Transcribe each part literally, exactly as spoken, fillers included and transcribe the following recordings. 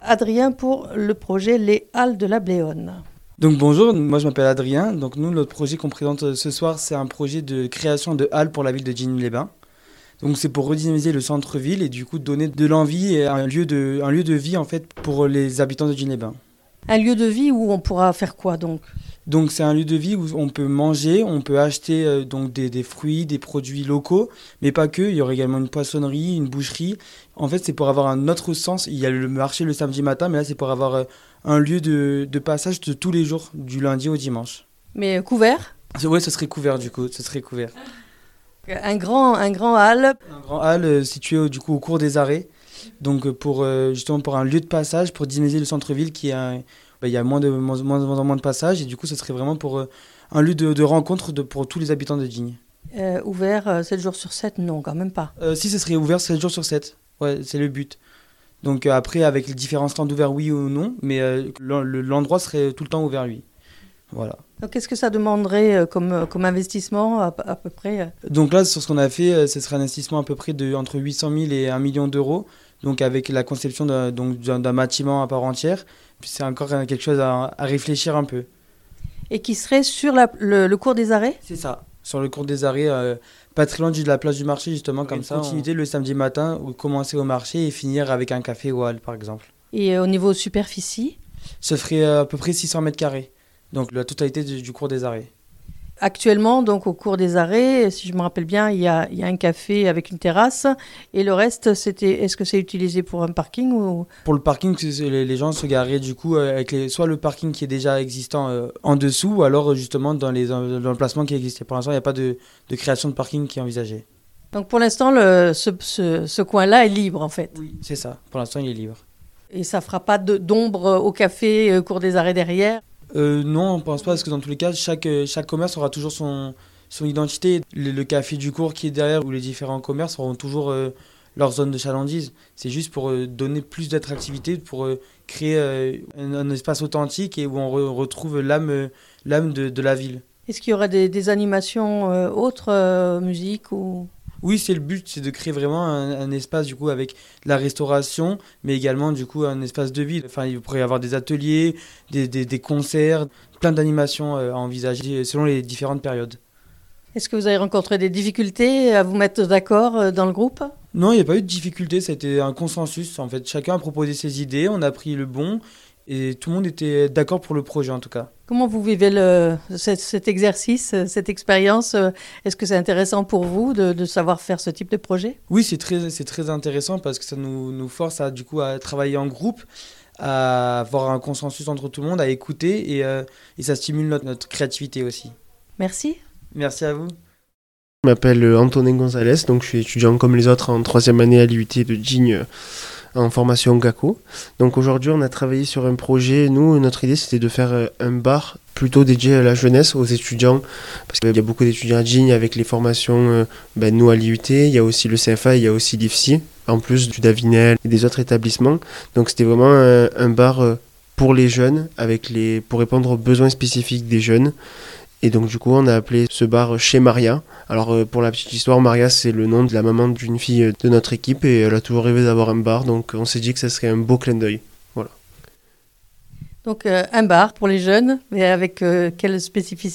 Adrien pour le projet Les Halles de la Bléone. Donc bonjour, moi je m'appelle Adrien. Donc nous, notre projet qu'on présente ce soir, c'est un projet de création de halles pour la ville de Digne-les-Bains. Donc c'est pour redynamiser le centre-ville et du coup donner de l'envie et un lieu de, un lieu de vie en fait pour les habitants de Digne-les-Bains. Un lieu de vie où on pourra faire quoi donc ? Donc c'est un lieu de vie où on peut manger, on peut acheter euh, donc des, des fruits, des produits locaux, mais pas que. Il y aura également une poissonnerie, une boucherie. En fait, c'est pour avoir un autre sens. Il y a le marché le samedi matin, mais là c'est pour avoir euh, un lieu de, de passage de tous les jours, du lundi au dimanche. Mais couvert ? Ouais, ce serait couvert du coup, ce serait couvert. Un grand, un grand hall. Un grand hall euh, situé euh, du coup au cours des arrêts. Donc pour euh, justement pour un lieu de passage, pour dynamiser le centre-ville qui est un il y a moins de moins, moins, moins de passages et du coup ce serait vraiment pour euh, un lieu de, de rencontre de, pour tous les habitants de Digne. Euh, ouvert euh, sept jours sur sept, non quand même pas. Euh, si ce serait ouvert sept jours sur sept, ouais, c'est le but. Donc euh, après avec les différents stands ouverts oui ou non, mais euh, l'endroit serait tout le temps ouvert oui. Voilà. Donc qu'est-ce que ça demanderait euh, comme, comme investissement à, à peu près ? Donc là sur ce qu'on a fait, euh, ce serait un investissement à peu près de entre huit cent mille et un million d'euros. Donc avec la conception d'un, donc, d'un, d'un bâtiment à part entière. C'est encore quelque chose à, à réfléchir un peu. Et qui serait sur la, le, le cours des arrêts ? C'est ça, sur le cours des arrêts, euh, pas très loin de la place du marché justement, comme ça. Continuité on... le samedi matin, ou commencer au marché et finir avec un café ou halle par exemple. Et au niveau superficie ? Ce ferait à peu près six cents mètres carrés, donc la totalité du, du cours des arrêts. Actuellement, donc au cours des arrêts, si je me rappelle bien, il y a, il y a un café avec une terrasse et le reste, c'était, est-ce que c'est utilisé pour un parking ou... Pour le parking, les gens se gareraient du coup avec les, soit le parking qui est déjà existant euh, en dessous ou alors justement dans les emplacements qui existaient. Pour l'instant, il n'y a pas de, de création de parking qui est envisagée. Donc pour l'instant, le, ce, ce, ce coin-là est libre en fait. Oui, c'est ça. Pour l'instant, il est libre. Et ça ne fera pas de, d'ombre au café euh, cours des arrêts derrière ? Euh, non, on ne pense pas, parce que dans tous les cas, chaque, chaque commerce aura toujours son, son identité. Le, le café du cours qui est derrière ou les différents commerces auront toujours euh, leur zone de chalandise. C'est juste pour euh, donner plus d'attractivité, pour euh, créer euh, un, un espace authentique et où on re, retrouve l'âme, euh, l'âme de, de la ville. Est-ce qu'il y aura des, des animations euh, autres, euh, musique ou... Oui, c'est le but, c'est de créer vraiment un, un espace du coup avec la restauration, mais également du coup un espace de vie. Enfin, il pourrait y avoir des ateliers, des, des, des concerts, plein d'animations à envisager selon les différentes périodes. Est-ce que vous avez rencontré des difficultés à vous mettre d'accord dans le groupe ? Non, il n'y a pas eu de difficulté, c'était un consensus. En fait, chacun a proposé ses idées, on a pris le bon et tout le monde était d'accord pour le projet en tout cas. Comment vous vivez le, cet, cet exercice, cette expérience ? Est-ce que c'est intéressant pour vous de, de savoir faire ce type de projet ? Oui, c'est très, c'est très intéressant parce que ça nous, nous force à, du coup, à travailler en groupe, à avoir un consensus entre tout le monde, à écouter et, euh, et ça stimule notre, notre créativité aussi. Merci. Merci à vous. Je m'appelle Antonin Gonzalez, donc je suis étudiant comme les autres en troisième année à l'I U T de Digne en formation GACO. Donc aujourd'hui on a travaillé sur un projet, nous notre idée c'était de faire un bar plutôt dédié à la jeunesse, aux étudiants, parce qu'il y a beaucoup d'étudiants à Digne avec les formations, ben, nous à l'I U T, il y a aussi le C F A, il y a aussi l'I F S I, en plus du Davinel et des autres établissements. Donc c'était vraiment un, un bar pour les jeunes, avec les, pour répondre aux besoins spécifiques des jeunes. Et donc du coup on a appelé ce bar Chez Maria. Alors pour la petite histoire, Maria c'est le nom de la maman d'une fille de notre équipe et elle a toujours rêvé d'avoir un bar, donc on s'est dit que ça serait un beau clin d'œil. Voilà. Donc euh, un bar pour les jeunes, mais avec euh, quelle spécificité ?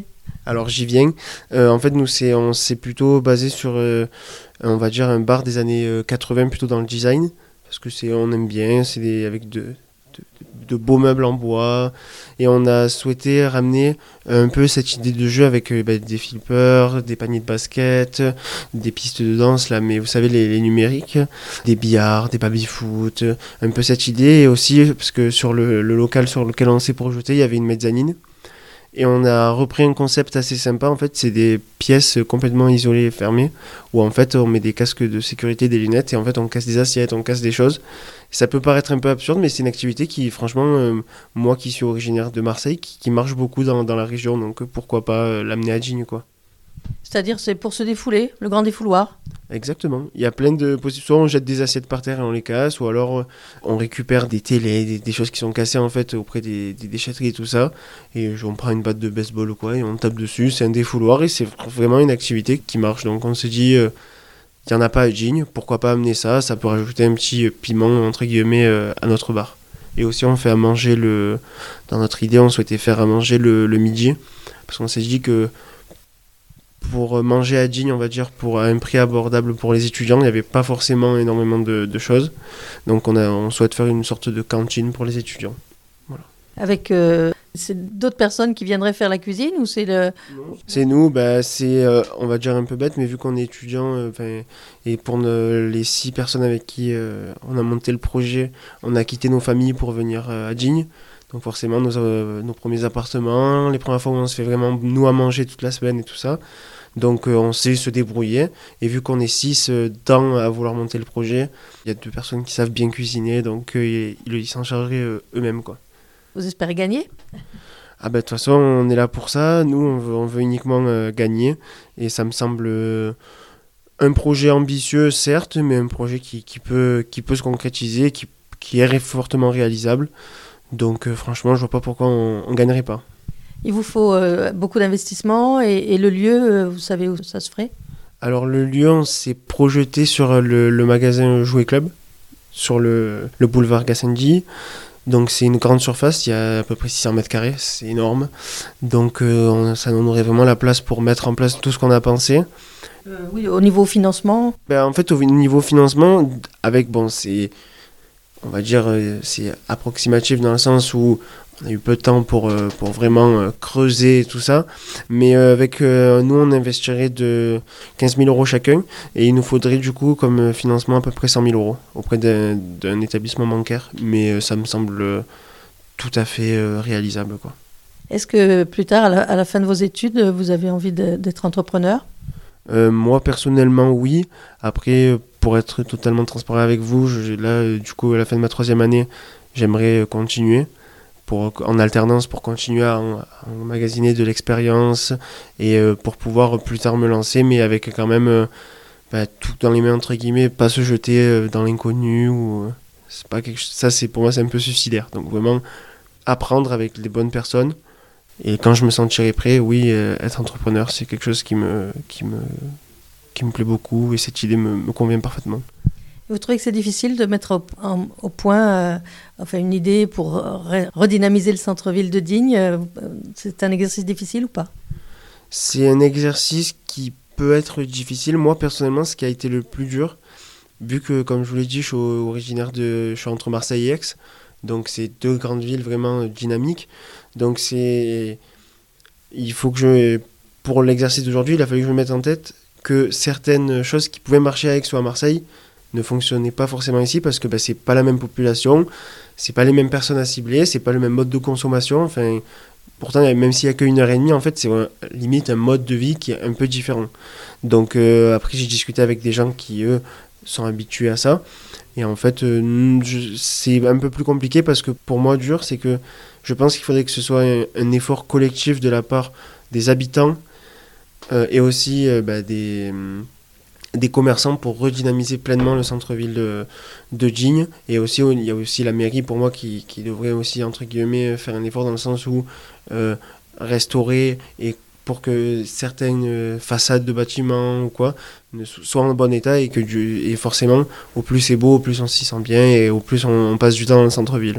Alors j'y viens. Euh, en fait nous c'est, on s'est plutôt basé sur euh, on va dire un bar des années quatre-vingts plutôt dans le design, parce que c'est, on aime bien, c'est des, avec de... De, de beaux meubles en bois et on a souhaité ramener un peu cette idée de jeu avec euh, bah, des flippers, des paniers de basket, des pistes de danse là, mais vous savez les, les numériques, des billards, des baby-foot, un peu cette idée. Et aussi parce que sur le, le local sur lequel on s'est projeté il y avait une mezzanine et on a repris un concept assez sympa. En fait c'est des pièces complètement isolées et fermées où en fait on met des casques de sécurité, des lunettes et en fait on casse des assiettes, on casse des choses. Ça peut paraître un peu absurde, mais c'est une activité qui, franchement, euh, moi qui suis originaire de Marseille, qui, qui marche beaucoup dans, dans la région, donc pourquoi pas euh, l'amener à Digne, quoi. C'est-à-dire, c'est pour se défouler, le grand défouloir ? Exactement. Il y a plein de possibilités. Soit on jette des assiettes par terre et on les casse, ou alors euh, on récupère des télés, des, des choses qui sont cassées en fait auprès des, des déchetteries et tout ça, et on prend une batte de baseball ou quoi, et on tape dessus, c'est un défouloir, et c'est vraiment une activité qui marche. Donc on se dit... Euh, il n'y en a pas à Digne, pourquoi pas amener ça, ça peut rajouter un petit piment entre guillemets euh, à notre bar. Et aussi, on fait à manger le... Dans notre idée, on souhaitait faire à manger le, le midi. Parce qu'on s'est dit que pour manger à Digne, on va dire, pour un prix abordable pour les étudiants, il n'y avait pas forcément énormément de, de choses. Donc on, a, on souhaite faire une sorte de cantine pour les étudiants. Voilà. Avec euh, c'est d'autres personnes qui viendraient faire la cuisine ou c'est le... C'est nous, bah, c'est, euh, on va dire un peu bête, mais vu qu'on est étudiants, euh, et pour ne, les six personnes avec qui euh, on a monté le projet, on a quitté nos familles pour venir euh, à Digne. Donc forcément, nos, euh, nos premiers appartements, les premières fois où on se fait vraiment nous à manger toute la semaine et tout ça. Donc euh, on sait se débrouiller. Et vu qu'on est six euh, dans à vouloir monter le projet, il y a deux personnes qui savent bien cuisiner, donc euh, ils, ils s'en chargeraient euh, eux-mêmes, quoi. Vous espérez gagner ? Ah ben de toute façon, on est là pour ça. Nous, on veut, on veut uniquement euh, gagner. Et ça me semble euh, un projet ambitieux, certes, mais un projet qui, qui, peut, qui peut se concrétiser, qui, qui est fortement réalisable. Donc euh, franchement, je vois pas pourquoi on ne gagnerait pas. Il vous faut euh, beaucoup d'investissement et, et le lieu, euh, vous savez où ça se ferait ? Alors le lieu, on s'est projeté sur le, le magasin Jouet Club, sur le, le boulevard Gassendi. Donc c'est une grande surface, il y a à peu près six cents mètres carrés, c'est énorme. Donc euh, on, ça nous aurait vraiment la place pour mettre en place tout ce qu'on a pensé. euh, Oui, au niveau financement ? Ben, en fait, au niveau financement, avec, bon, c'est, on va dire, euh, c'est approximatif dans le sens où on a eu peu de temps pour, euh, pour vraiment euh, creuser tout ça. Mais euh, avec euh, nous, on investirait de quinze mille euros chacun. Et il nous faudrait du coup comme financement à peu près cent mille euros auprès d'un, d'un établissement bancaire. Mais euh, ça me semble euh, tout à fait euh, réalisable, quoi. Est-ce que plus tard, à la, à la fin de vos études, vous avez envie de, d'être entrepreneur ? euh, Moi, personnellement, oui. Après, pour être totalement transparent avec vous, je, là, euh, du coup, à la fin de ma troisième année, j'aimerais euh, continuer. Pour, en alternance pour continuer à, à emmagasiner de l'expérience et euh, pour pouvoir plus tard me lancer, mais avec quand même euh, bah, tout dans les mains entre guillemets, pas se jeter euh, dans l'inconnu ou euh, c'est pas quelque chose, ça c'est pour moi c'est un peu suicidaire. Donc vraiment apprendre avec les bonnes personnes et quand je me sentirai prêt, oui, euh, être entrepreneur c'est quelque chose qui me qui me qui me plaît beaucoup et cette idée me, me convient parfaitement. Vous trouvez que c'est difficile de mettre au, en, au point euh, enfin une idée pour re- redynamiser le centre-ville de Digne ? euh, C'est un exercice difficile ou pas ? C'est un exercice qui peut être difficile. Moi, personnellement, ce qui a été le plus dur, vu que, comme je vous l'ai dit, je suis originaire de... Je suis entre Marseille et Aix, donc c'est deux grandes villes vraiment dynamiques. Donc c'est... Il faut que je... Pour l'exercice d'aujourd'hui, il a fallu que je me mette en tête que certaines choses qui pouvaient marcher à Aix ou à Marseille ne fonctionnait pas forcément ici parce que bah, c'est pas la même population, c'est pas les mêmes personnes à cibler, c'est pas le même mode de consommation. Enfin, pourtant, même s'il y a qu'une heure et demie, en fait, c'est euh, limite un mode de vie qui est un peu différent. Donc euh, après, j'ai discuté avec des gens qui, eux, sont habitués à ça. Et en fait, euh, je, c'est un peu plus compliqué parce que pour moi, dur, c'est que je pense qu'il faudrait que ce soit un, un effort collectif de la part des habitants euh, et aussi euh, bah, des... des commerçants pour redynamiser pleinement le centre-ville de, de Digne. Et aussi, il y a aussi la mairie, pour moi, qui, qui devrait aussi, entre guillemets, faire un effort dans le sens où euh, restaurer et pour que certaines façades de bâtiments ou quoi ne soient en bon état et que du, et forcément, au plus c'est beau, au plus on s'y sent bien et au plus on, on passe du temps dans le centre-ville.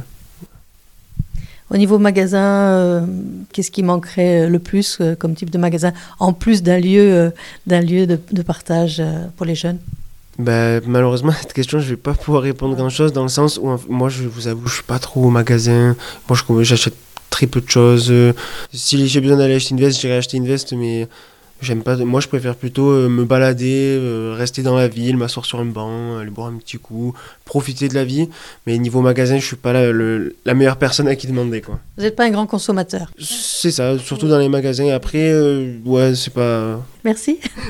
Au niveau magasin, euh, qu'est-ce qui manquerait le plus euh, comme type de magasin, en plus d'un lieu, euh, d'un lieu de, de partage euh, pour les jeunes ? Bah, malheureusement, cette question, je vais pas pouvoir répondre grand-chose dans le sens où, moi, je vous avoue, je suis pas trop au magasin. Moi, je, j'achète très peu de choses. Si j'ai besoin d'aller acheter une veste, j'irai acheter une veste, mais j'aime pas. Moi, je préfère plutôt euh, me balader, euh, rester dans la ville, m'asseoir sur un banc, aller boire un petit coup, profiter de la vie. Mais niveau magasin, je suis pas la, le, la meilleure personne à qui demander, quoi. Vous n'êtes pas un grand consommateur ? C'est ça, surtout dans les magasins. Après, euh, ouais, c'est pas... Merci.